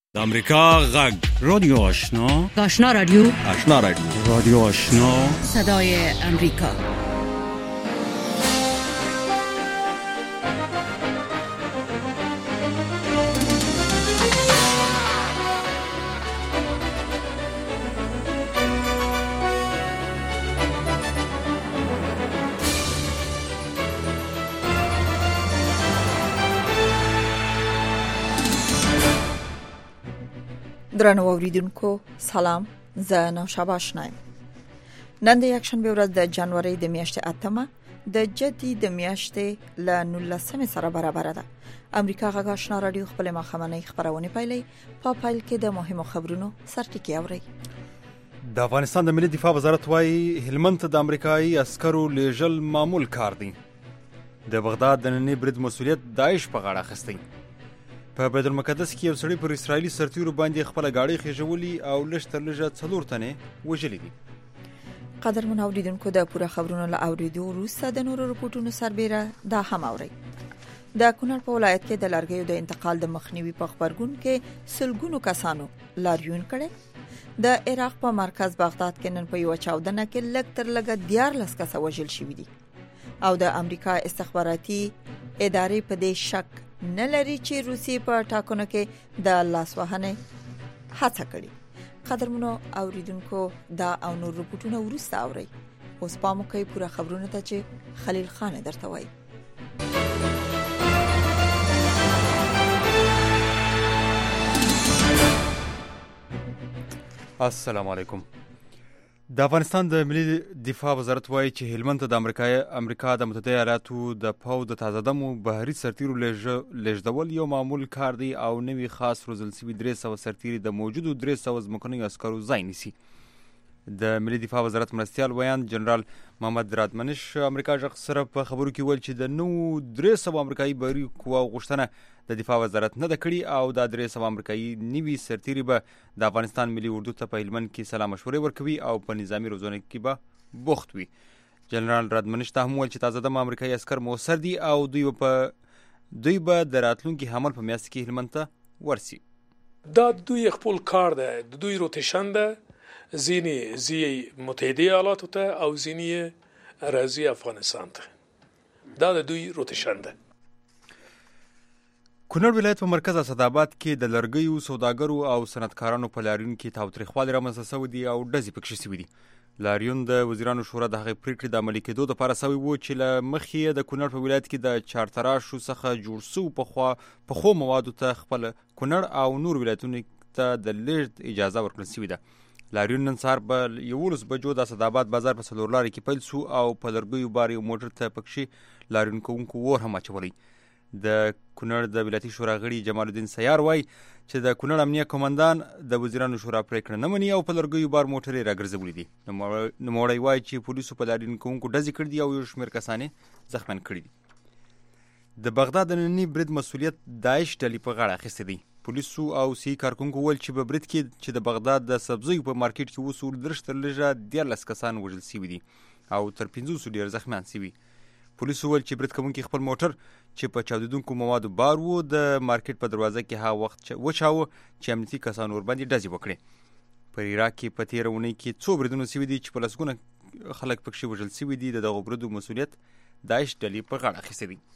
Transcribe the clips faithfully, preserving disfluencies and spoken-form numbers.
د امریکا غږ رادیو آشنا آشنا رادیو آشنا رادیو رادیو آشنا صدای امریکا. درنو اوریدونکو سلام، زه نوشابه آشنایم. نن د یکشنبه ورځ د جنوري د میاشتې اتمه د جدي د میاشتې ل نولسمه سره برابر ده. امریکا غږ آشنا رادیو خپل مخامنۍ خبرونه پیلي په پایل کې د مهمو خبرونو سرټکی اوري. د افغانستان د ملي دفاع وزارت وايي هلمند د امریکایي عسکرو لیږل معمول کار دی. د بغداد د ننني برید مسؤلیت داعش په غاړه اخیستی. په بیت المقدس کې یو سړی پر اسرایلی سرتیرو باندې خپل گاډي خېژولي او لږ تر لږه څلور تنې وژلي دي. قدرمن اوریدونکو د پوره خبرونو له اوریدو وروسته د نورو رپورټونو سربېره دا هم اوري. د کونړ په ولایت کې د لرګیو د انتقال د مخنیوي په خبرګون کې سلګونو کسانو لاریون کړي. د عراق په مرکز بغداد کې نن په یو چاودنه کې لږ تر لږه دیارلس کسه وژل شوي دي او د امریکا استخباراتي ادارې په دې شک نه لري چې روسي په ټاکنو کې د لاسوهنې هڅه کړې. قدرمنو اوریدونکو دا او نور رپورټونه ورسته اوري. اوس پام کوئ پوره خبرونه ته چې خلیل خان درته وایي. السلام علیکم. د افغانستان د ملي دفاع وزارت وايي چې هلمند ته د امریکا امریکا د متحده ایالاتو د پوځ د تازه دمو بهري سرتیرو لیږدول یو معمول کار دی او نوي خاص روزل شوي درې سوه سرتیري د موجودو درې سوه ځمکنیو عسکرو ځای نیسي. د ملي دفاع وزارت مرستیال ویان جنرال محمد رادمنش امریکا ژغ سره په خبرو کې ویل چې د نو درې سوه امریکایي بهري قواو غوښتنه د دفاع وزارت نه ده کړې او دا درې سوه امریکایي نوي سرتیري به د افغانستان ملي اردو ته په هلمند کې سلا مشورې ورکوي او په نظامي روزنه کې به بوخت وي. جنرال رادمنش ته هم ویل چې تازه دمه امریکایي عسکر موثر دي او دوی په دوی به د راتلونکي حمل په میاشت کې هلمند ته ورسي. دا دوی خپل کار ده، د دوی روتیشن ده، زینی زی متحده ایالاتو ته او زینی راځي افغانستان ته. دا د دوی روتیشن ده. کونړ ولایت په مرکز اسداباد کې د لرګیو سوداګرو او صنعتکارانو په لاریون کې تاوتریخوالی رامنځته شوی دی او ډزې پکښې شوي دي. لاریون د وزیرانو شورا د هغې پریکړې د عملي کېدو دپاره شوی و چې له مخې یې د کونړ په ولایت کې د چارتراشو څخه جوړ شوو پخوا پخو موادو ته خپل کونړ او نور ولایتونو ته د لیږد اجازه ورکړل شوې ده. لاریون نن سهار په یولس بجو د اسداباد بازار په څلور لارې کې پیل شو او په لرګیو بار یو موټر ته پکښې لاریون کوونکو اور هم اچولی. د کونړ د ولایتي شورا غړي جمال الدین سیار وایي چې د کونړ امنیه قومندان د وزیرانو شورا پریکړه نه مني او په لرګیو بار موټر یې راګرځولی دي. نوموړی وایي چې پولیسو په لاریون کوونکو ډزې کړي دي او یو شمېر کسان یې زخمیان کړي دي. د بغداد د ننني برید مسؤلیت داعش ډلې په غاړه اخیستی دی. پولیسو او سی کارکونکو ویل چې په برید کې چې د بغداد د سبزیو په مارکیټ کې وسو درش تر لږه دیارلس کسان وژل شوي دي او تر پنځوسو ډېر زخمیان شوي. پولیسو ویل چې برید کوونکي خپل موټر چې په چاودېدونکو موادو بار و د مارکیټ په دروازه کې هغه وخت وچاوه چې امنیتي کسانو ورباندې ډزې وکړې. په عراق کې په تېره اونۍ کې څو بریدونه شوي دي چې په لسګونه خلک پکښې وژل شوي دي. د دغو بریدو مسؤلیت داعش ډلې په غاړه اخیستی دی.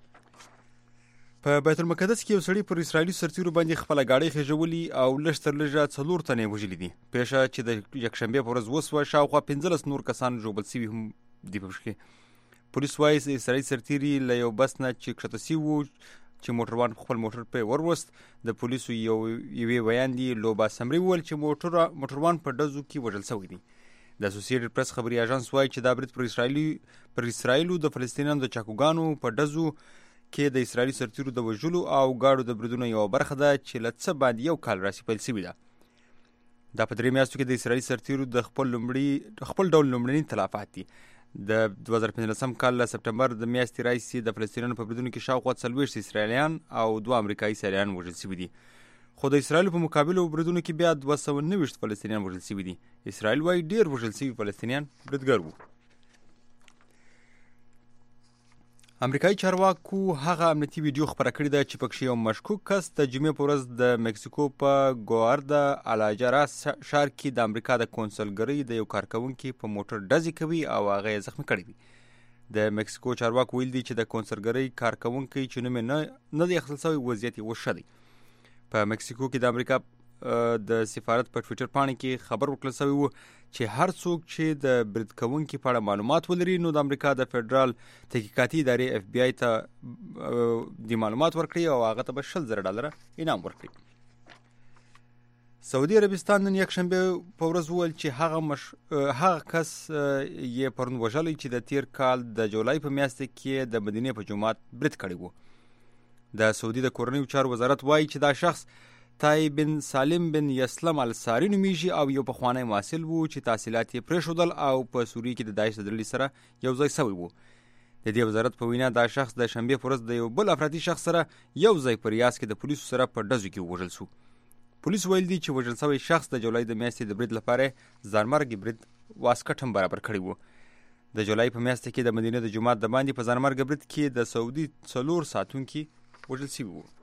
په بیت المقدس کې یو سړی پر اسرایلی سرتیرو باندې خپله گاډۍ خېژولي او لږ تر لږه څلور تنې وژلي دي. پیښه چې د یکشنبې په ورځ وسوه شاوخوا پنځلس نور کسان ژوبل شوي هم دي پکښې. پولیس وایي اسرایلي سرتیري له یو بس نه چې کښته شوي وو چې موټروان خپل موټر پرې وروست. د پولیسو یو یوې ویاندې لوبا سمري وویل چې موټر موټروان په ډزو کې وژل شوی دی. د اسوسییټډ پریس خبري اژانس وایي چې دا برید پر اسرایلي پر اسرایلو د فلسطینیانو د چاکوګانو په ډزو کې د اسرایلي سرتیرو د وژلو او گاډو د بریدونو یوه برخه ده چې له څه باندې یو کال راسي پیل شوې ده. دا په درې میاشتو کې د اسرایلي سرتیرو د خپل لومړي خپل ډول لومړني تلفات دي. د دوه زره پنځلسم کال له سپټمبر د میاشتې راهیسې د فلسطینیانو په بریدونو کې شاوخوا څلوېښت اسرایلیان او دوه امریکایي سیلانیان وژل شوي دي. خو د اسرایلو په مقابلو بریدونو کې بیا دوه سوه نوېشت فلسطینیان وژل شوي دي. اسرایل وایي ډېر وژل شوي فلسطینیان بریدګر وو. امریکایي چارواکو هغه امنیتي ویډیو خبره کړې ده چې پکې یو مشکوک کس د جمعې په ورځ د مکسیکو په ګواردا الاجارا ښار کې د امریکا د کونسلګرۍ د یو کارکونکي په موټر ډزې کوي او هغه یې زخمي کړی دی. د مکسیکو چارواکو ویل دي چې د کونسلګرۍ کارکونکي چې نوم یې نه دی اخیستل شوی وضعیت یې وښه دی. په مکسیکو کې د امریکا د سفارت په ټویټر پاڼې کې خبر ورکړل شوی و چې هر څوک چې د برید کوونکي په اړه معلومات ولري نو د امریکا د فدرال تحقیقاتي ادارې اف بی آی ته د معلومات ورکړي او هغه ته به شل زره ډالر انعام ورکړي. سعودي عربستان نن یکشنبه په ورځ وویل چې هغه مش... هغه کس یې پرون وژلی چې د تیر کال د جولای په میاشت کې د مدینې په جومات برید کړی و. د سعودي د کورنیو چارو وزارت وایي چې دا شخص تای بن سالم بن یسلم الساری نومیږي او یو پخوانی محصل وو چې تحصیلات یې پرېښودل او په سوریه کې د داعش د ډلې سره یو ځای شوی وو. د دې وزارت په وینا دا شخص د شنبې په ورځ د یو بل افراطي شخص سره یو ځای په ریاض کې د پولیسو سره په ډزو کې ووژل شو. پولیس ویل دي چې وژل شوی شخص د جولای د میاشتې د برید لپاره ځانمرګ برید واسکټ هم برابر کړی وو. د جولای په میاشت کې د مدینې د جومات د باندې په ځانمرګ برید کې د سعودي څلور ساتونکي وژل شوي وو.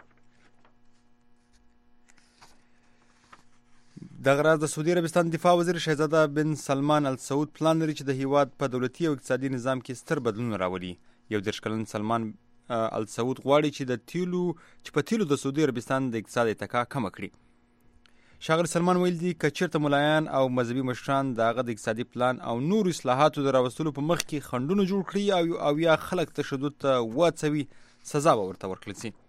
دغه راز د سعودي عربستان دفاع وزیر شهزاده بن سلمان السعود پلان لري چې د هیواد په دولتي او اقتصادي نظام کې ستر بدلون راولي. یو دېرش کلن سلمان السعود غواړي چې د تیلو چې په تیلو د سعودي عربستان د اقتصاد اتکا کمه کړي. ښاغلی سلمان ویل دي که چېرته ملایان او مذهبي مشران د هغه د اقتصادي پلان او نور اصلاحاتو د راوستلو په مخ کې خنډونه جوړ کړي او او یا خلک تشدد ته وهڅوي سزا به ورته ورکړل شي.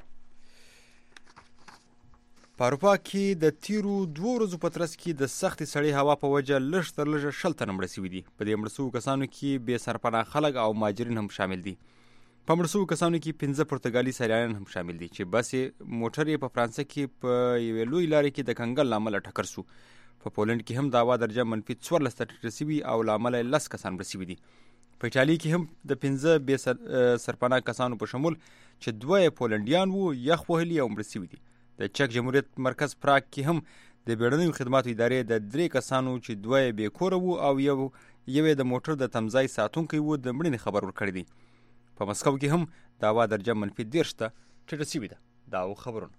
په اروپا کې د تیرو دوو ورځو په ترڅ کې د سختې سړې هوا په وجه لږ تر لږه شل تنه مړه شوي دي. په دې مړه شوو کسانو کې بې سرپناه خلک او مهاجرین هم شامل دي. په مړه شوو کسانو کې پنځه پرتګالي سیلانیان هم شامل دي چې بس موټر یې په فرانسه کې په یوې لوی لارې کې د کنګل له امله ټکر شو. په پولنډ کې هم د هوا درجه منفي څوارلس ته ټیټه شوي او له امله یې لس کسان مړه شوي دي. په ایټالي کې هم د پنځه بې سرپناه کسانو په شمول چې دوه یې پولنډیان وو یخ وهلي او مړه شوي دي. د چک جمهوریت مرکز پراګ کې هم د بیړنیو خدماتو ادارې د درې کسانو چې دوه یې بې کوره وو او یو یو د موټر د تمځای ساتونکی وو د مړینې خبر ورکړی دی. په مسکو کې هم د هوا درجه منفي دېرش ته ټیټه شوې ده. دا و خبرونه.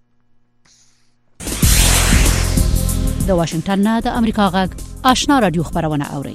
د واشنګټن نه د امریکا غږ آشنا رادیو خبرونه اورئ.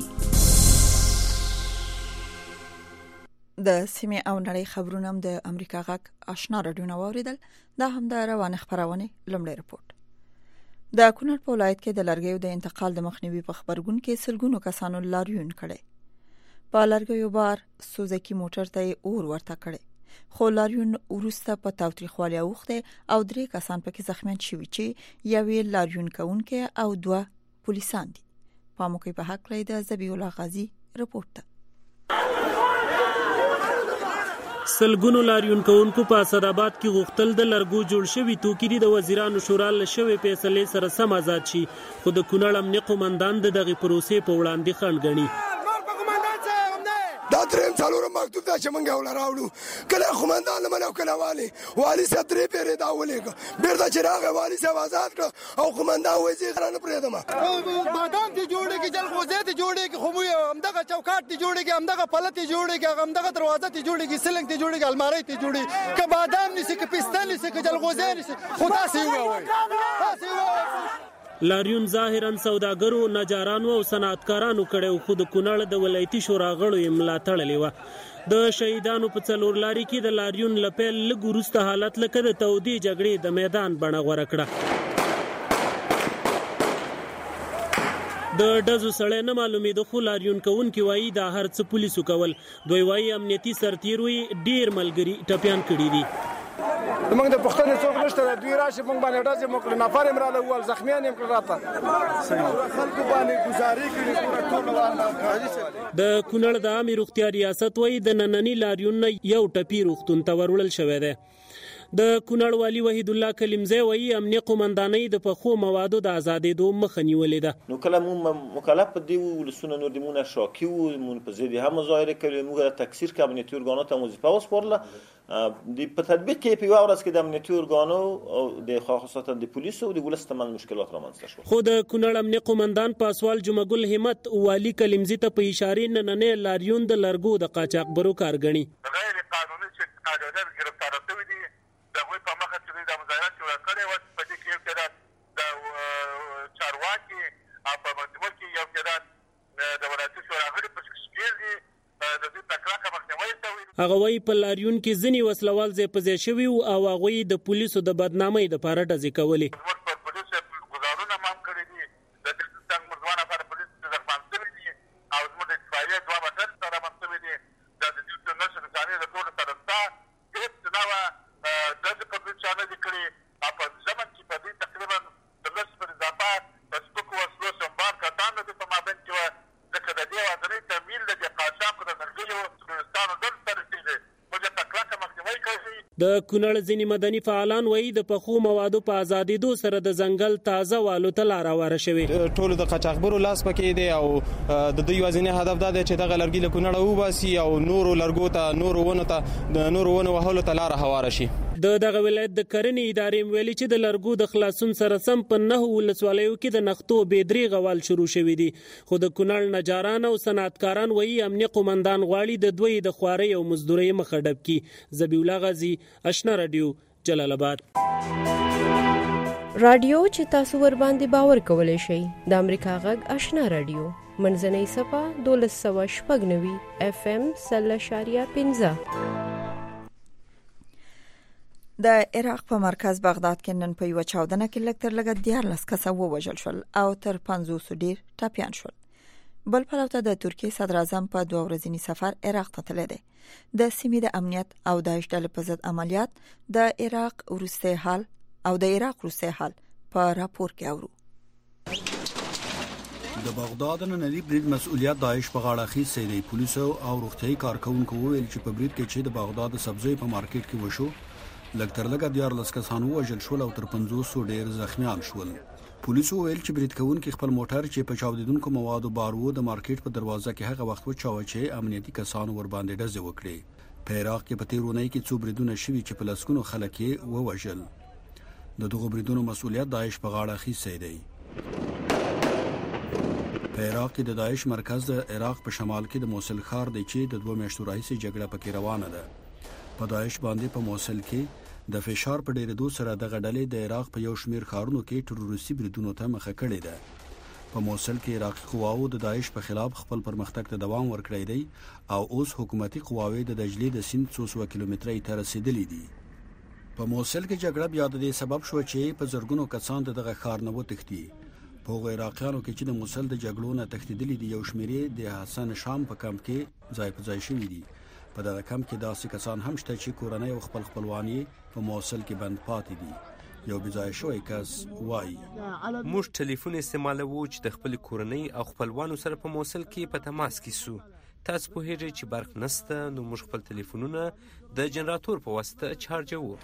د سیمه او نړۍ خبرونه هم د امریکا غږ آشنا رادیو نو اوریدل. دا هم د روانه خبرونه لمړی رپورت. د کونړ په ولایت کې د لرګیو د انتقال د مخنیوي په خبرګون کې سلګونو کسانو لاریون کړي. په لرګیو بار سوزکی موټر ته اور ورته کړي. خو لاریون ورسته په تاوتریخوالي اوخته او درې کسان پکې زخمیان شوي چې یوې لاریون کوونکې او دوه پولیسان دي. په موقع په حق لري د ذبیح الله غازی رپورت. سلګونو لاریون کوونکو په اسداباد کې غوښتل د لرګو جوړ شوي توکي د وزیرانو شورا له شوې فیصلې سره سم آزاد شي، خو د کونړ امنیه قومندان د دغې پروسې په وړاندې خنډ ګڼي. دا دریم څلورم مکتوب دا چې موږ یې راوړو کله قومندان لمنه او کله والي والي صاحب درې پیرې دا ولېږه بیرته چې راغی والي صاحب آزاد کړه او قومندان وایي زه غره نه پرېږدم. بادام دې جوړېږي جلغوزې دې جوړېږي خو موږ همدغه چوکاټ دې جوړېږي همدغه پله دې جوړېږي همدغه دروازه دې جوړېږي سلنګ دې جوړېږي المارۍ دې جوړېږي که بادام نیسي که پسته نیسي که جلغوزې نیسي خو تاسې یې ووایي تاسې یې ووایي. لاریون ظاهرا سوداګرو نجارانو او صنعتکارانو کړي خو د کونړ د ولایتي شورا غړو یې ملا تړلې وه. د شهیدانو په څلور لاري کې د لاریون لپیل لږ وروسته حالت لکه د تودې جګړې د میدان بڼه غوره کړه. د ډزو سړی نه معلومېده خو لاریون کوونکي وایي دا هر څه پولیسو کول. دوی وایي امنیتي سرتیر وي ډېر ملګري ټپیان کړي دي. موږ د پښتنې څوک نشته دوی راشي موږ باندې ډزې مو کړې نفر یې راله وویل زخمیان یې کړل راته خلکو باندې ګزارې کړي پوره ټول. د کونړ د عامې روغتیا ریاست وایي د ننني لاریون نه یو ټپي روغتون ته وروړل شوی دی. د کونړ والي وحید الله کلیمزی وایي امنیه قومندانۍ د پخو موادو د ازادېدو مخه نیولې ده. نو کله مونږ مکلف په دې ولسونه نور د مونږ شاکي وو مونږ په ضد هم مظاهره کړې موږ د تکثیر کې امنیتي ارګانو ته وظیفه وسپارله. د په تطبیق کې په یو ورځ کې د امنیتي ارګانو او د خاصه د پولیسو او د ولس ترمنځ مشکلات رامنځته شول. خو د کونړ امنیه قومندان پاسوال جمعه ګل همت والي کلیمزی ته په اشاره نننې لاریون د لرګو د قاچاقبرو کار ګڼي. غیر قانوني قاعدادر ګرفتاره شوي دي. د هغوی په مخه چې دوی دا مظاهره جوړه کړې وه، په دې کې یو تعداد د چارواکي او په مجموع کې یو تعداد د ولایتي شورا غړي پکې شمېر دي. د دوی په کلکه مخنیوی شوی. هغه وایي په لاریون کې ځینې وسلوال ځای په ځای شوي وو او هغوی د پولیسو د بدنامۍ دپاره ډزې کولې. زموږ پر پولیسو ګزارونه هم کړي دي. د څنګ زموږ دوه نفره پولیس زخمان شوي دي او زموږ د اتفاقیې دوه موټر سره رامن شوي دي. دا د دې نشر نشانې د ټولو سره شته. هېڅ نه وه ډزې په دوی چا نه دي کړي او په ژمن کې په دوی تقریبا د لس پر اضافه په سپکو وسلو سنبار کسان د دوی په مابین کې وه. ځکه د دې ودانۍ تمویل د دې قاچاقو د لرګیو ټرورستانو ډلو سره کېږي. موږ یې په کلکه مخنیوی کوي. د کونړ ځینې مدني فعالان وایي د پخو موادو په ازادېدو سره د ځنګل تازه والو ته لاره هواره شوې. ټولو د قاچاقبرو لاس پکې دی او د دوی یوازینی هدف دا دی چې دغه لرګي له کونړه وباسي او نورو لرګو ته نورو ونو ته د نورو ونو وهلو ته لاره هواره شي. د دغه ولایت د کرنې ادارې ویلي چې د لرګو د خلاصون سره سم په نهو ولسوالیو کې د نښتو بېدریغه وال شروع شوي دي. خو د کونړ نجاران او صنعتکاران وایي امنیه قومندان غواړي د دوی د خوارۍ او مزدورۍ مخه ډب کړي. ذبیح الله غازي، آشنا رادیو، جلال آباد. رادیو چې تاسو ور باندې باور کولای شئ د امریکا غږ آشنا رادیو منځنۍ صفه دولس سوه شپږ نوي اف ام سل اشاریه پنځه. د عراق په مرکز بغداد کې نن په یو چاودنه کې لږ تر لږه دیارلس کسه ووژل شول او تر پنځوس ډیر ټپیان شول. بل پلو ته د ترکیې صدر اعظم په دوه ورځني سفر عراق ته تللی دی. د سیمې د امنیت او داعش ډلې په ضد عملیات د عراق وروستی حال او د عراق وروستی حال په راپور کې اورو. د بغداد نننی برید مسؤلیت داعش په غاړه اخیستی دی. پولیسو او روغتیایي کارکونکو وویل چې په برید کې چې د بغداد سبزی په مارکیټ کې وشو لږ تر لږه دیارلس کسان ووژل شول او تر پنځوسو ډیر زخمیان شول. پولیسو ویل چې برید کوونکي خپل موټر چې په چاودیدونکو موادو بار وو د مارکیټ په دروازه کې هغه وخت وچاوه چې امنیتي کسانو ور باندې ډزې وکړې. په عراق کې په تیر اونۍ کې څو بریدونه شوي چې په لسګونو خلک یې ووژل. د دغو بریدونو مسؤلیت داعش په غاړه اخیستی دی. په عراق کې د داعش مرکز د عراق په شمال کې د موصل ښار دی چې د دوه میاشتو راهیسې جګړه پکې روانه ده. په داعش باندې په موصل کې د فشار په ډیرېدو سره دغه ډلې د عراق په یو شمېر ښارونو کې تروریستي بریدونو ته مخه کړې ده. په موصل کې عراقي قواو د داعش په خلاف خپل پرمختګ ته دوام ورکړی دی او اوس حکومتي قواوې د دجلې د سیند څو سوه کیلومترۍ ته رسېدلې دي. په موصل کې جګړه بیا د دې سبب شو چې په زرګونو کسان دغه ښار نه وتښتي. په هغو عراقیانو کې چې د موصل د جګړو نه تښتېدلي دي یو شمېر د حسن شام په کمپ کې ځای په ځای شوي دي. په دغه کمپ کې داسې کسان هم شته چې کورنۍ او خپل خپلوان په موصل کې بند پاتې دي. یو بځای شوی کس وایي موږ ټلیفون استعمالوو چې د خپل کورنۍ او خپلوانو سره په موصل کې په تماس کې سو. تاسو پوهیږئ چې برق نشته نو موږ خپل ټلیفونونه د جنراتور په واسطه چارجوو.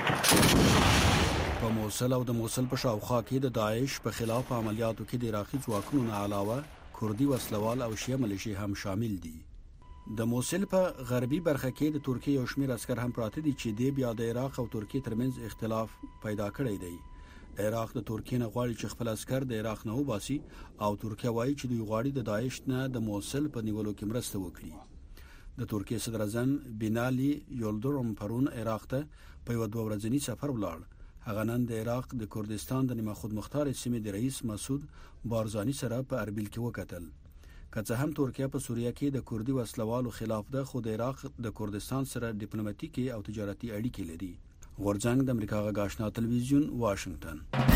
په موصل او د موصل په شاوخوا کې د داعش په خلاف عملیاتو کې د عراقي ځواکونو نه علاوه کردي وسلوال او شیعه ملیشې هم شامل دي. د موصل په غربي برخه کې د ترکیې یو شمېر عسکر هم پراته دي چې د بیا د عراق او ترکیې ترمنځ اختلاف پیدا کړی دی. عراق د ترکیې نه غواړي چې خپل عسکر د عراق نه وباسي او ترکیه وایي چې دوی غواړي د داعش نه د موصل په نیولو کې مرسته وکړي. د ترکیې صدر اعظم بینالي یولدرم پرون عراق ته په یو دوه ورځني سفر ولاړ. هغه نن د عراق د کردستان د نیمه خودمختار سیمې د رئیس مسعود بارزانی سره په اربیل کې وکتل. که څه هم ترکیه په سوریه کې د کردي وسلوالو خلاف ده خو د عراق د کردستان سره ډیپلوماټیکي او تجارتي اړیکې لري. غورځنګ د امریکا غږ آشنا تلویزیون واشنگټن.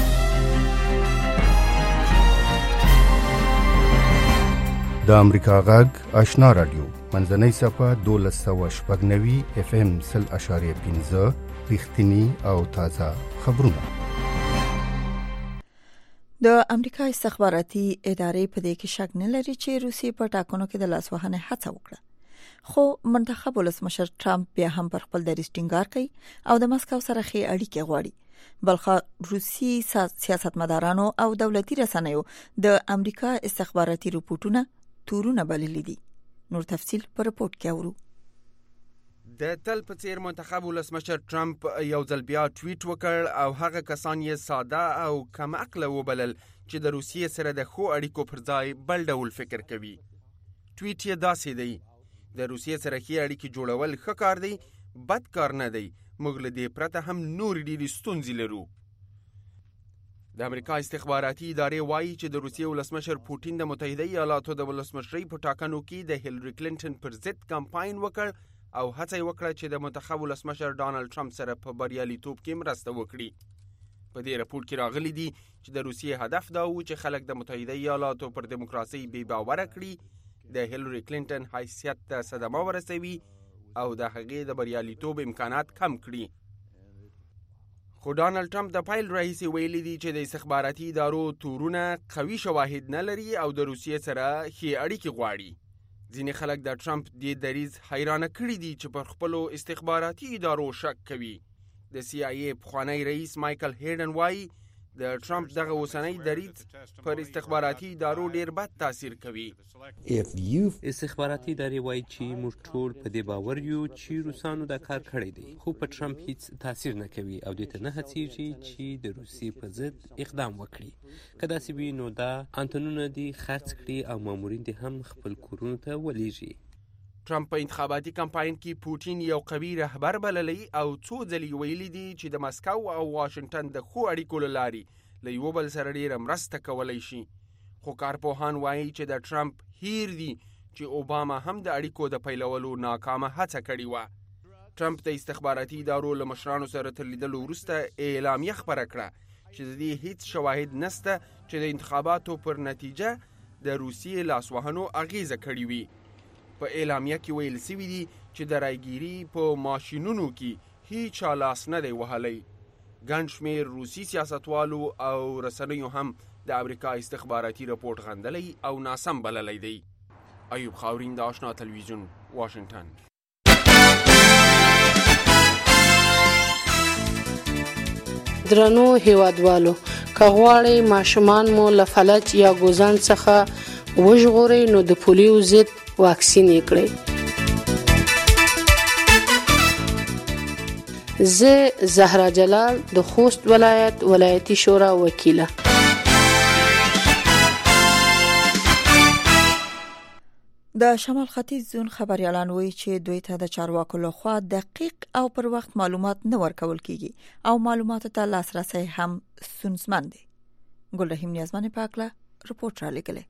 د امریکا غږ آشنا رادیو منځنۍ صفه دولس سوه شپږ نوي اف ام سل اشاریه پنځه رښتینی او تازه خبرونه. د امریکا استخباراتي ادارې په دې کې شک نه لري چې روسیې په ټاکنو کې د لاسوهنې هڅه وکړه. خو منتخب ولسمشر ټرمپ بیا هم پر خپل دریځ ټینګار کوي او د مسکو سره ښې اړیکې غواړي. بلخه روسي سیاستمدارانو او دولتي رسنیو د امریکا استخباراتي رپورټونه تورونه بللي دي. نور تفصیل په رپورت کې اورو. د تل په څیر منتخب ولسمشر ټرمپ یو ځل بیا ټویټ وکړ او هغه کسان یې ساده او کم عقل وبلل چې د روسیې سره د ښو اړیکو پر ځای بل ډول فکر کوي. ټویټ یې داسې دی: د روسیې سره ښې اړیکې جوړول ښه کار دی، بد کار نه دی. موږ له دې پرته هم نور ډېرې ستونزې لرو. د امریکا استخباراتي ادارې وایي چې د روسیې ولسمشر پوټین د متحده ایالاتو د ولسمشرۍ په ټاکنو کې د هیلري کلینټن پر ضد کمپاین وکړ او هڅه یې وکړه چې د منتخب ولسمشر ډانلډ ټرمپ سره په بریالیتوب کې مرسته وکړي. په دې راپور کې راغلي دي چې د روسیې هدف دا و چې خلک د متحده ایالاتو پر دیموکراسي بې باوره کړي، د هیلري کلینټن حیثیت ته صدمه ورسوي او د هغې د بریالیتوب امکانات کم کړي. خو ډانلډ ټرمپ د پیل راهیسې ویلي دي چې د استخباراتي ادارو تورونه قوي شواهد نه لري او د روسیې سره ښې اړیکې غواړي. ځینې خلک د ټرمپ دې دریځ حیرانه کړي دي چې پر خپلو استخباراتي ادارو شک کوي. د سی آی ای پخوانی رئیس مایکل هیډن وایي د ټرمپ دغه اوسنی دریځ پر استخباراتي ادارو ډیر بد تاثیر کوي. استخباراتي ادارې وایي چې موږ ټول په دې باور یو چې روسانو دا کار کړی دی، خو په ټرمپ هیڅ تاثیر نه کوي او دې ته نه هڅېږي چې د روسیې په ضد اقدام وکړي. که داسې وي نو دا انتنونه دي خرڅ کړي او مامورین دې هم خپل کورونو ته ولېږي. ټرمپ په انتخاباتي کمپاین کې پوټین یو قوي رهبر بللی او څو ځلې ویلي دي چې د مسکو او واشنګټن د ښو اړیکو له لارې له یو بل سره ډیره مرسته کولی شي. خو کارپوهان وایي چې د ټرمپ هیر دي چې اوباما هم د اړیکو د پیلولو ناکامه هڅه کړې وه. ټرمپ د استخباراتي ادارو له مشرانو سره تر لیدلو وروسته اعلامیه خپره کړه چې د دې هیڅ شواهد نشته چې د انتخاباتو پر نتیجه د روسیې لاسوهنو اغیزه کړې وي. په اعلامیه کې ویل سوي دي چې د رایګیري په ماشینونو کې هیچا لاس نه دی وهلی. ګڼ شمېر روسي سیاستوالو او رسنیو هم د امریکا استخباراتي رپورټ غندلی او ناسم بللی دی. ایوب خاورین د آشنا تلویزیون، واشنګټن. درنو هیوادوالو، که غواړئ ماشومان مو له فلج یا ګوزن څخه وژغورئ نو د پولیو ضد واکسین یې کړئ. زه زهرا جلال د خوست ولایت ولایتي شورا وکیله. د شمال ختیځ زون خبريالان وایي چې دوی ته د چارواکو لخوا دقیق او پر وخت معلومات نه ورکول کیږي او معلوماتو ته لاسرسي هم ستونزمن دي. ګل رحیم نیازمن پاکله رپورټ را لګلې.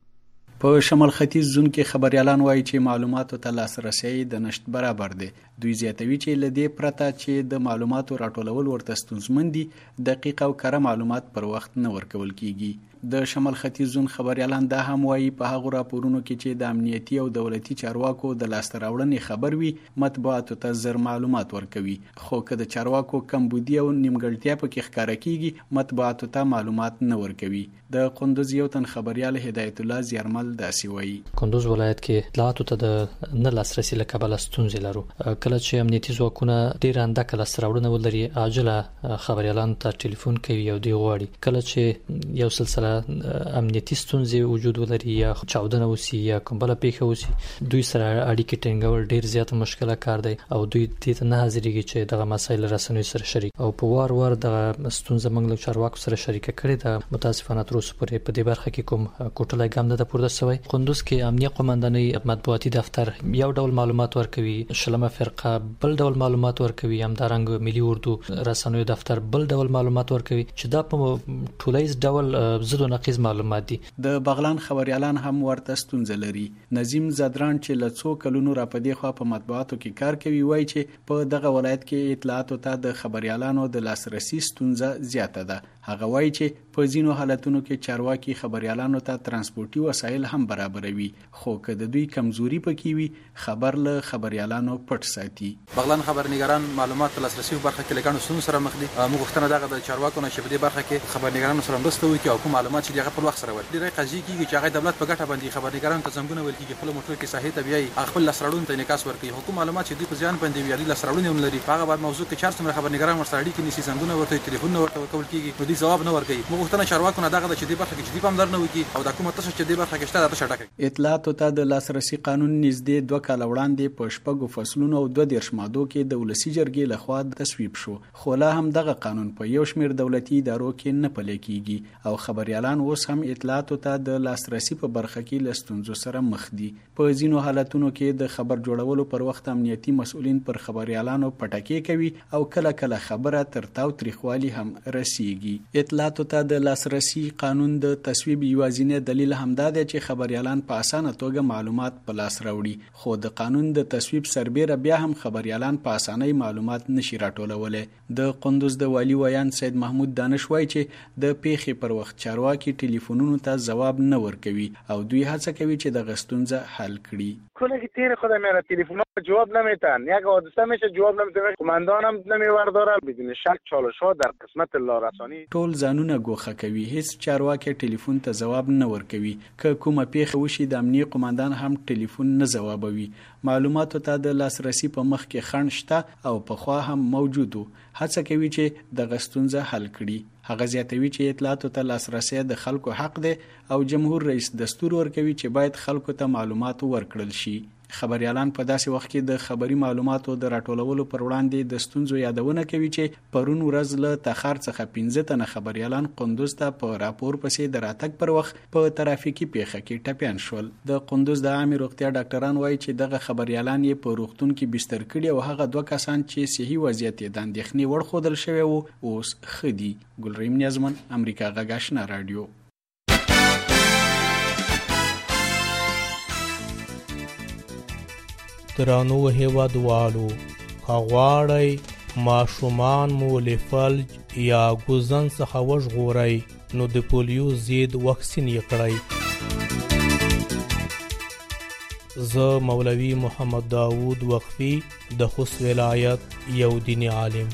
په شمال ختیځ زون کې خبريالان وایي چې معلوماتو ته لاسرسي د نشټ برابر دي. دوی زیاتوي چې لدې پرته چې د معلوماتو راټولول ورته ستونزمن دي، دقیق او کره معلومات پر وخت نه ورکول کیږي. د شمال ختیځ زون خبريالان دا هم وایي په هغه راپورونو کې چې د امنیتي او دولتي چارواکو د لاسته راوړنې خبر وي، مطبوعاتو ته زر معلومات ورکوي. خو که د چارواکو کمبودي او نیمګړتیا پکې ښکاره کیږي، مطبوعاتو ته معلومات نه ورکوي. د قندوز یو تن خبريال هدایت الله زیارمل داسې وایي. قندوز ولایت کې اطلاعاتو ته د نه لاسرسي له کبله ستونزې لرو. کله چې امنیتي ځواکونه ډېر اندکه لاسته راوړنه ولري، عاجله خبريالانو ته ټلیفون کوي او دوی غواړي. کله چې یو سلسله امنیتي ستونزې وجود ولري یا چاودنه وسی یا کوم بل پیښه وسی، دوی سره اړیکې ټینګول ډیر زیات مشکله کار دی او دوی دې ته نه حاضرېږي چې دغه مسایل رسنیو سره شریک او په وار وار دغه ستونزه موږ له چارواکو سره شریک کړي. د متاسفانه تر اوسه پورې په دې برخه کې کوم کوټلی ګام نه ده پورته شوی. قندوز کې امنیه قومندانۍ مطبوعاتي دفتر یو ډول معلومات ورکوي، شلمه فرقه بل ډول معلومات ورکوي، همدارنګه ملي اردو رسنیو دفتر بل ډول معلومات ورکوي چې دا په ټولیز ډول زد و نقیض معلومات دي. د بغلان خبريالان هم ورته ستونزه لري. نظیم زدران چې له څو کلونو را پدې خوا په مطبوعاتو کې کار کوي وایي چې په دغه ولایت کې اطلاعاتو ته د خبريالانو د لاسرسي ستونزه زیاته ده. هغه وایي چې په ځینو حالتونو کې چارواکي خبريالانو ته ترانسپورتي وسایل هم برابروي، خو که د دوی کمزوري پکې وي خبر له خبريالانو پټ ساتي. بغلان خبرنګاران معلومات ته لاسرسي په برخه کې لګانو ستونزو سره مخ دي. موږ غوښتنه دغه د چارواکو نشه په دې برخه کې خبرنګارانو سره مرسته وکړي او کوم معلومات چې هغه په وخت سره ورکړي. ډېرې قضیې کېږي چې هغه دولت په ګټه باندې خبرنګارانو ته زنګونه ویل کېږي، خپل موټر کې ساحې ته بیایي، خپل لاسراړونو ته انعکاس ورکوي. حکومت معلومات چې دوی په ځان باندې ویلي لاسراړونه هم لري، هغه بعد موضوع کې چار څومره خبرنګاران ورسره اړیکې نیسي، زنګونه ورته ټلیفون ورته ورکول کېږي. د دې جواب نه ورکوي. موږ غوښتنه چارواکو نه دغه د چې دې برخه کې جدي پاملرنه وکړي او د حکومت څخه چې دې برخه کې شته د شټکه اطلاعاتو ته د لاسرسي قانون نږدې دوه کاله وړاندې په شپږو فصلونو او دوه دېرش مادو کې د ولسي جرګې لخوا تصویب شو، خو لا هم دغه قانون په یو شمېر دولتي ادارو کې نه پلی کیږي او خبريالان اوس هم اطلاعاتو ته د لاسرسي په برخه کې له ستونزو سره مخ دي. په ځینو حالتونو کې د خبر جوړولو پر وخت امنیتي مسؤلین پر خبريالانو پټکې کوي او کله کله خبره تر تاو تریخوالي هم رسیږي. اطلاعاتو ته د لاسرسي قانون د تصویب یوازینی دلیل همدا دی چې خبريالان په اسانه توګه معلومات په لاس راوړي، خو د قانون د تصویب سربیره بیا هم خبريالان په اسانۍ معلومات نشي راټولولی. د قندوز د والي ویان سید محمود دانش وایي چې د پیښې پر وخت چارواکي ټلیفونونو ته ځواب نه ورکوي او دوی هڅه کوي چې د غستونزه حل کړي. کنه که تیر خودم میره تلفن جواب نمیتن، یک حادثه میشه جواب نمیتن، کماندانم نمیورداره، بدون شک چالش ها در قسمت لارسانی ټول ځانونه ګوښه کوي، هیڅ چارواکي ټلیفون ته ځواب نه ورکوي. که کومه پیښه وشي د امنیه قماندان هم ټلیفون نه ځوابوي. معلوماتو ته د لاسرسي په مخ کې خنډ شته او په خوا هم موجود وو، هڅه کوي چې د غستونزه حل کړي. هغه زیاتوي چې اطلاعاتو ته لاسرسي د خلکو حق دی او جمهور رئیس دستور ورکوي چې باید خلکو ته معلومات ورکړل شي. خبريالان په داسې وخت کې د خبري معلوماتو د راټولولو پر وړاندې د ستونزو یادونه کوي چې پرون ورځ له تخار څخه پنځه تنه خبريالان قندوز ته په راپور پسې د راتګ پر وخت په ترافیکي پیښه کې ټپیان شول. د قندوز د عامه روغتیا ډاکټران وایي چې دغه خبريالان یې په روغتون کې بستر کړي او هغه دوه کسان چې صحي وضعیت یې د اندېښنې وړ ښودل شوی وو اوس ښه دي. ګلریم نیازمن، امریکا غږ آشنا رادیو. درانو هیوادوالو کاغواړی ماشومان مو له فلج یا ګوزن څخه وژغورئ نو د پولیو ضد واکسین یې کړئ. زه مولوي محمد داوود وقفي د خوست ولایت یو دینی عالم.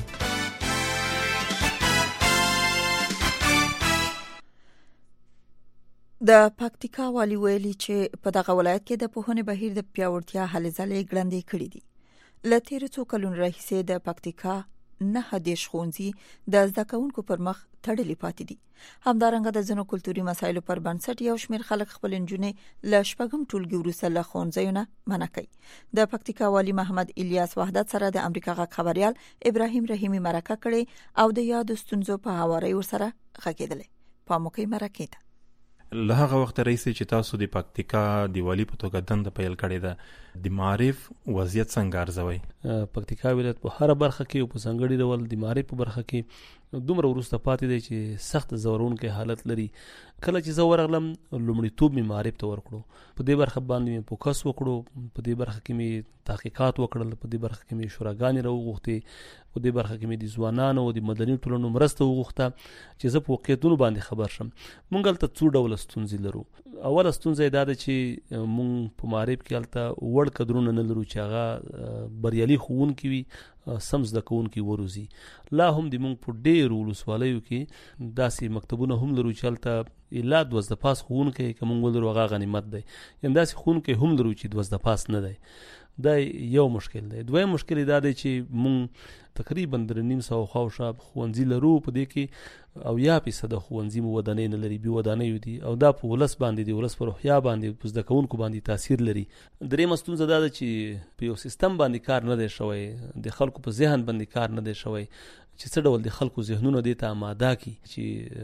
د پکتیکا والی ویلي چې په دغه ولایت کې د پوهنې بهیر د پیاوړتیا هلې ځلې ګړندې کړې دي. له تېرو څو کلونو راهیسې د پکتیکا نهه دېرش ښوونځي د زده کوونکو پر مخ تړلي پاتې دي. همدارنګه د ځینو کلتوري مسایلو پر بنسټ یو شمېر خلک خپل نجونې له شپږم ټولګي وروسته له ښوونځیو نه منع کوي. د پکتیکا والی محمد الیاس وحدت سره د امریکا غږ خبريال ابراهیم رحیمی مرکه کړې او د یادو ستونزو په حواله ورسره غږېدلې. پاموکي مرکه ده. له هغه وخت راځي چې تاسو د پکتیکا د والی په توګه دنده پیل کړې ده، د معارف وضعیت څنګه ارزوي؟ پکتیکا ولایت په هر برخه کې او په ځانګړي ډول د معارف په برخه کې دومره ورسته پاتې دی چې سخت زورونکې حالت لري. کله چې زه ورغلم لومړیتوب مې معارف ته ورکړو، په دې برخه باندې مې فوکس وکړو، په دې برخه کې مې تحقیقات وکړل، په دې برخه کې مې شوراګانې راوغوښتې، په دې برخه کې مې د ځوانانو او د مدني ټولنو مرسته وغوښته چې زه په واقعیتونو باندې خبر شم. مونږ هلته څو ډوله ستونزې لرو. اوله ستونزه دا ده چې مونږ په معارف کې هلته وړ کدرونه نه لرو چې هغه بریالي ښوونکي وي، سم زده کوونکي وروزي. لا هم د مونږ په ډېرو ولسوالیو کې داسې مکتبونه هم لرو چې هلته الا دوزده پاس ښوونکی که مونږ ولرو هغه غنیمت دی، یعنې داسې ښوونکی هم لرو چې دوزده پاس نه دی. دا یو مشکل دی. دویم مشکل دا دی چې مونږ تقریبا در نیم سوه خواوشا ښوونځي لرو، په دې کې اویا فیصده ښوونځي مو ودانۍ نه لري، بې ودانیو دي او دا په ولس باندې د ولس په روحیه باندې په زده کوونکو باندې تاثیر لري. دریمه ستونزه دا ده چې په یو سیستم باندې کار نه دی شوی، د خلکو په ذهن باندې کار نه دی شوی چې څه ډول د خلکو ذهنونه دې ته آماده کړي چې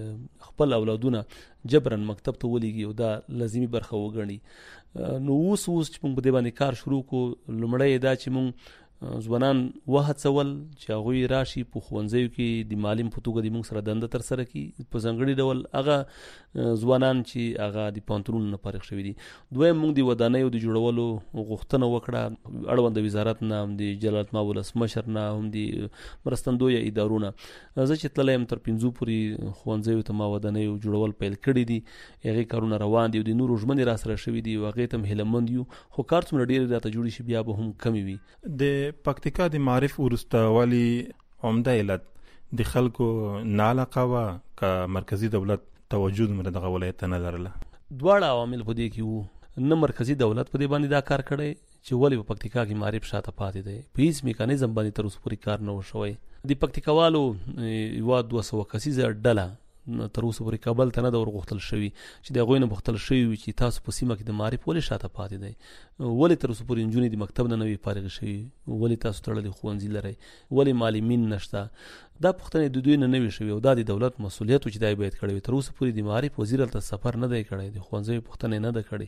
خپل اولادونه جبرن مکتب ته ولېږي او دا لازمي برخه وګڼي. نو اوس اوس چې موږ په دې باندې کار شروع کړو، لومړی دا چې موږ ځوانان وهڅول چې هغوی راشي په ښوونځیو کې د معلم په توګه د موږ سره دنده ترسره کړي، په ځانګړي ډول هغه ځوانان چې هغه د پوهنتونونو نه فارغ شوي دي. دویم موږ د ودانیو د جوړولو غوښتنه وکړه، اړوند د وزارت نه، هم د جلالتمآب ولسمشر نه، هم د مرستندویه ادارو نه. زه چې تللی یم تر پنځو پورې ښوونځیو ته ما ودانیو جوړول پیل کړي دي، هغې کارونه روان دي او د نورو ژمنې را سره شوي دي او هغې ته هم هیله مند یو، خو کار څومره ډېرې راته جوړې شي بیا به هم کمې وي. د پکتیکا د معارف وروسته والی عمده علت د خلکو ناعلاقه وه که مرکزي دولت توجه دومره دغه ولایت ته نه لرله؟ دواړه عوامل په دې کې وو. نه مرکزي دولت په دې باندې دا کار کړی چې ولې په پکتیکا کې معارف شاته پاتې دی، په هیڅ میکانیزم باندې تر اوسه پورې کار نه و شوی. د پکتیکاوالو یوه دوه سوه کسیزه ډله تر اوسه پورې کابل ته نه د ورغوښتل شوي چې د هغوی نه غوښتل شوي وي چې تاسو په سیمه کې د معارف ولې شاته پاتې دی، ولې تر اوسه پورې نجونې د مکتب نه نه وي فارغې شوي، ولې تاسو تړلي ښوونځي لرئ، ولې معلمین نشته. دا پوښتنې د دوی نه نه وي شوي او دا د دولت مسؤلیت و چې دا یې باید کړی وي. تر اوسه پورې د معارف وزیر هلته سفر نه دی کړی، د ښوونځیو پوښتنې نه ده کړې،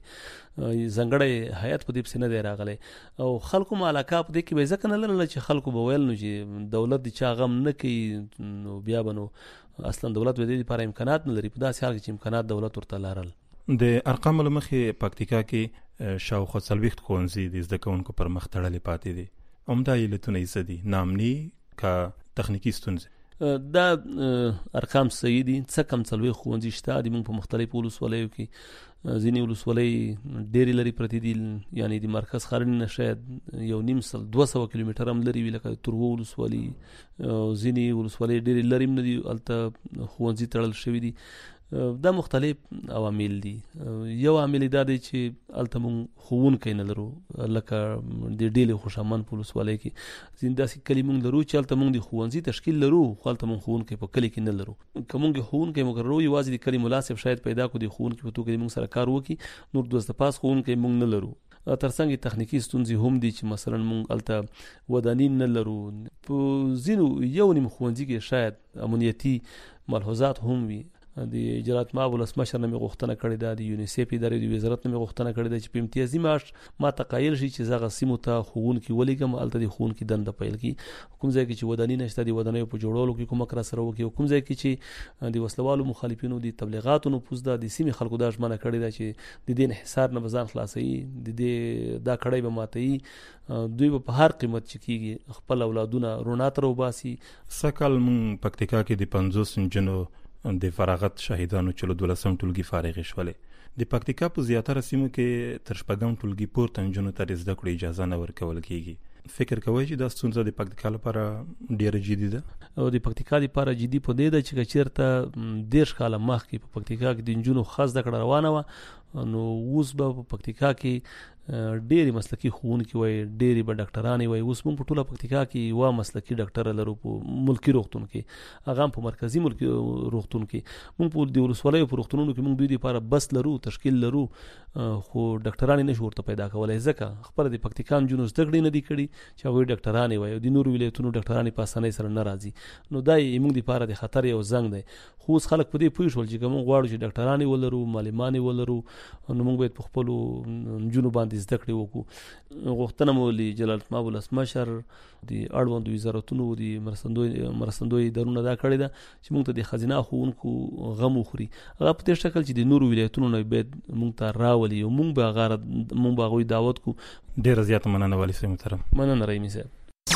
ځانګړی هیات په دې پسې نه دی راغلی او خلکو مو علاقه په دې کې به یې ځکه نه لرله چې خلکو به ویل نو چې دولت د چا غم نه کوي، نو بیا به نو اصلا دولت به دې لپاره امکانات نه لري. په داسې حال کې چې امکانات دولت ورته لرل. د ارقامو له مخې پکتیکا کې شاوخوا څلوېښت ښوونځي د زده کوونکو پر مخ تړلې پاتې دي. عمده علتونه یې څه دي؟ ناامني که تخنیکي ستونزې؟ دا ارقام صحیح دي. څه کم څلوېښت ښوونځي شته دي موږ په مختلفو ولسوالیو کې. ځینې ولسوالۍ ډېرې لرې پرتې دي، یعنې د مرکز ښارنې نه شاید یو نیم سل دوه سوه کیلومتره هم لرې وي، لکه تروو ولسوالي. ځینې ولسوالۍ ډېرې لرې هم نه دي، هلته ښوونځي تړل شوي دي. دا مختلف عوامل دي. یو عامل دا دی چې هلته موږ ښوونکی نه لرو، لکه د ډیلې خوشامند په ولسوالۍ کې ځینې داسې کلي موږ لرو چې هلته موږ د ښوونځي تشکیل لرو، خو هلته موږ ښوونکی په کلي کې نه لرو. که موږ ښوونکی مقررو یوازې د کلي ملا صاحب شاید پیدا کړو د ښوونکي په توګه موږ سره کار وکړي، نور دوسته پاس ښوونکی موږ نه لرو. ترڅنګ تخنیکی ستونزې هم دي چې مثلا موږ هلته ودانۍ نه لرو. په ځینو یو نیم ښوونځي کې شاید امنیتي ملحوظات هم وي. د جلالت مآب ولسمشر نه مې غوښتنه کړې ده، د یونیسیف ادارې د وزارت نه مې غوښتنه کړې ده چې په امتیازي معاش ما ته قایل شي چې زه هغه سیمو ته ښوونکي ولیږم، هلته د ښوونکي دنده پیل کړي. کوم ځای کې چې ودانۍ نشته د ودانیو په جوړولو کې کومک راسره وکړي، او کوم ځای کې چې د وسلوالو مخالفینو د تبلیغاتو نفوذ ده، د سیمې خلکو دا ژمنه کړې ده چې د دې انحصار نه به ځان خلاصوي، د دې دا کړۍ به ماتوي، دوی به په هر قیمت چې کېږي خپل اولادونه روڼا ته راوباسي. سږ کال موږ پکتیکا کې د پنځوس نجونو د فراغت شهیدانو چې له دولسم ټولګي فارغې شولې. د پکتیکا په زیاتره سیمو کې تر شپږم ټولګي پورته نجونو ته د زده کړو اجازه نه ورکول کېږي. فکر کوئ چې دا ستونزه د پکتیکا لپاره ډېره جدي ده؟ او د پکتیکا لپاره جدي په دې ده چې چېرته دېرش کاله مخکې په پکتیکا کې د نجونو ښه زده کړه روانه وه، نو اوس به په پکتیکا کې ډېرې مسلکي ښوونکي وای، ډېرې به ډاکټرانې وای. اوس موږ په ټوله پکتیکا کې یوه مسلکي ډاکټره لرو په ملکي روغتون کې، هغه هم په مرکزي ملکي روغتون کې. موږ په د ولسوالیو په روغتونونو کې موږ دوی لپاره بس لرو، تشکیل لرو، خو ډاکټرانې نشو ورته پیدا کولی، ځکه خپله د پکتیکا نجونو زده کړې نه دي کړي چې هغوی ډاکټرانې وای، او د نورو ولایتونو ډاکټرانې په اسانۍ سره نه راځي. نو دا یې موږ لپاره د خطر یو زنګ دی. خو اوس خلک په دې پوه شول چې که موږ غواړو چې ډاکټرانې ولرو، معلمانې ولرو، نو موږ باید په خپلو نجونو باندې زده کړې وکړو. غوښتنه مو له جلالت مآب ولسمشر د اړوندو وزارتونو د مرستندوی ادارو نه دا کړې ده چې موږ ته د ښځینه ښوونکو غم وخوري. هغه په دې شکل چې د نورو ولایتونو نه باید موږ ته راولي او موږ به هغه موږ به هغوی دعوت کړو. ډېره زیاته مننه والي صاحب محترم. مننه رحیمي صاحب.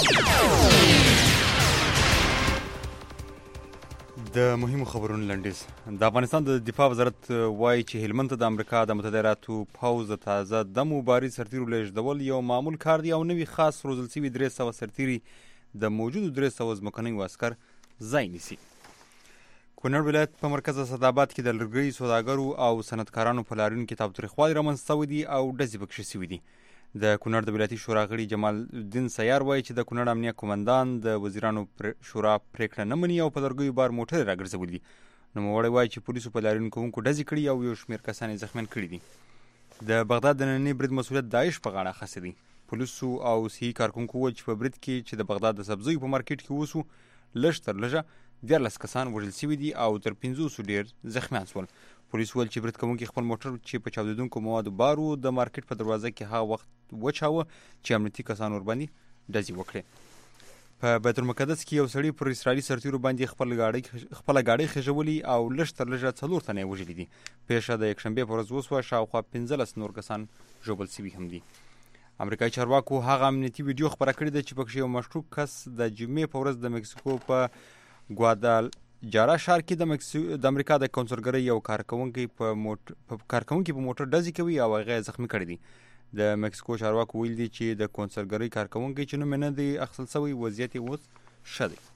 د مهمو خبرونو لنډیز. د افغانستان د دفاع وزارت وایي چې هلمند ته د امریکا د متحده ایالاتو پوځ د تازه دم مبارز سرتیرو لیږدول یو معمول کار دی او نوي خاص روزل شوي درې سوه سرتیري د موجودو درې سوه ځمکنیو عسکر ځای نیسي. کونړ ولایت په مرکز اسداباد کې د لرګیو سوداګرو او صنعتکارانو په لاریون کې تاوتریخوالی رامنځته شوی دی او ډزې پکښې شوي دي. د کونړ د ولایتي شورا غړي جمال الدین سیار وایي چې د کونړ امنیه قومندان د وزیرانو شورا پریکړه نه مني او په لرګیو بار موټر راګرځولي دي. نوموړی وایي چې پولیسو په لاریون کوونکو ډزې کړي او یو شمېر کسان یې زخمیان کړي دي. د بغداد د ننني برید مسؤلیت داعش په غاړه اخیستی دی. پولیسو او صحي کارکوونکو وویل چې په برید کې چې د بغداد د سبزیو په مارکیټ کې وسو، لږ تر لږه دیارلس کسان وژل شوي دي او تر پنځوسو ډېر زخمیان شول. پولیس ویل چې برید کوونکي خپل موټر چې په چاودېدونکو موادو بار و د مارکیټ په دروازه کې هغه وخت وچاوه چې امنیتي کسان ورباندې ډزې وکړې. په بیت المقدس کې یو سړي پر اسرائیلي سرتیرو باندې خپل ګاډۍ خپله ګاډۍ خېژولي او لږ تر لږه څلور تنه یې وژلي دي. پیښه د یکشنبې په ورځ وسوه. شاوخوا پنځلس نور کسان ژوبل شوي هم دي. امریکایي چارواکو هغه امنیتي ویډیو خپره کړې ده چې پکښې یو مشکوک کس د جمعې په ورځ د مکسیکو په ګوادال جارا ښار کې د د امریکا د کونسلګرۍ یو کارکوونکی په موټر کارکوونکي په موټر ډزې کوي او هغه یې زخمي کړی دی. د مکسیکو چارواکو ویل دي چې د کونسلګرۍ کارکوونکی چې نوم یې نه دی اخیستل شوی وضعیت یې اوس ښه دی.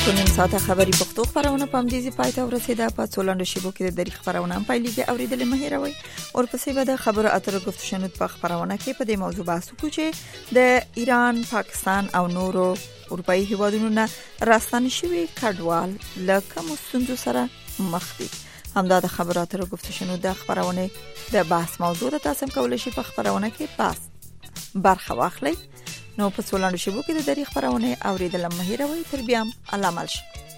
نیم ساعته خبری پښتو خبرونه په همدې ځای پای ته ورسېده. په څولندو شیبو کې د دریغ خبرونه هم پیلېږي. اورېدلې مه هېروئ. ورپسې به د خبرو اترو گفت شنود په خبرونه کې په دې موضوع بحث وکړو چې د ایران، پاکستان او نورو اروپایي هیوادونو نه راستانه شوي کډوال له کومو ستونزو سره مخ دي. همدا د خبرو اترو گفت شنود د خبرونه د بحث موضوع ده. تاسو هم کولی شئ په خبرونه کې بحث برخه واخلئ. نو په څولندو شیبو کې د دریغ خبرونه اورېدل مه هېروئ. تر بیا هم الله مل شي.